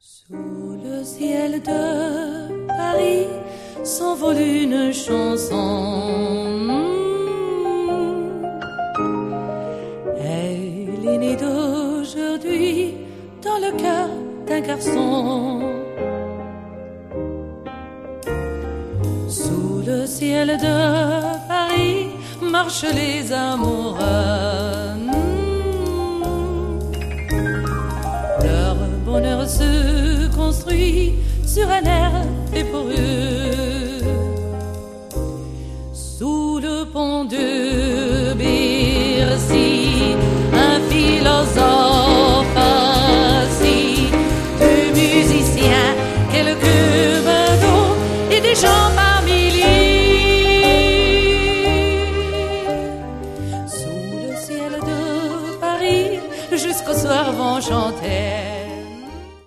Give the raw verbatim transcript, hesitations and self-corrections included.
Sous le ciel de Paris s'envole une chanson. Elle est née d'aujourd'hui dans le cœur d'un garçon. Sous le ciel de Paris marchent les amoureux. Leur bonheur se construit sur un air fait pour eux.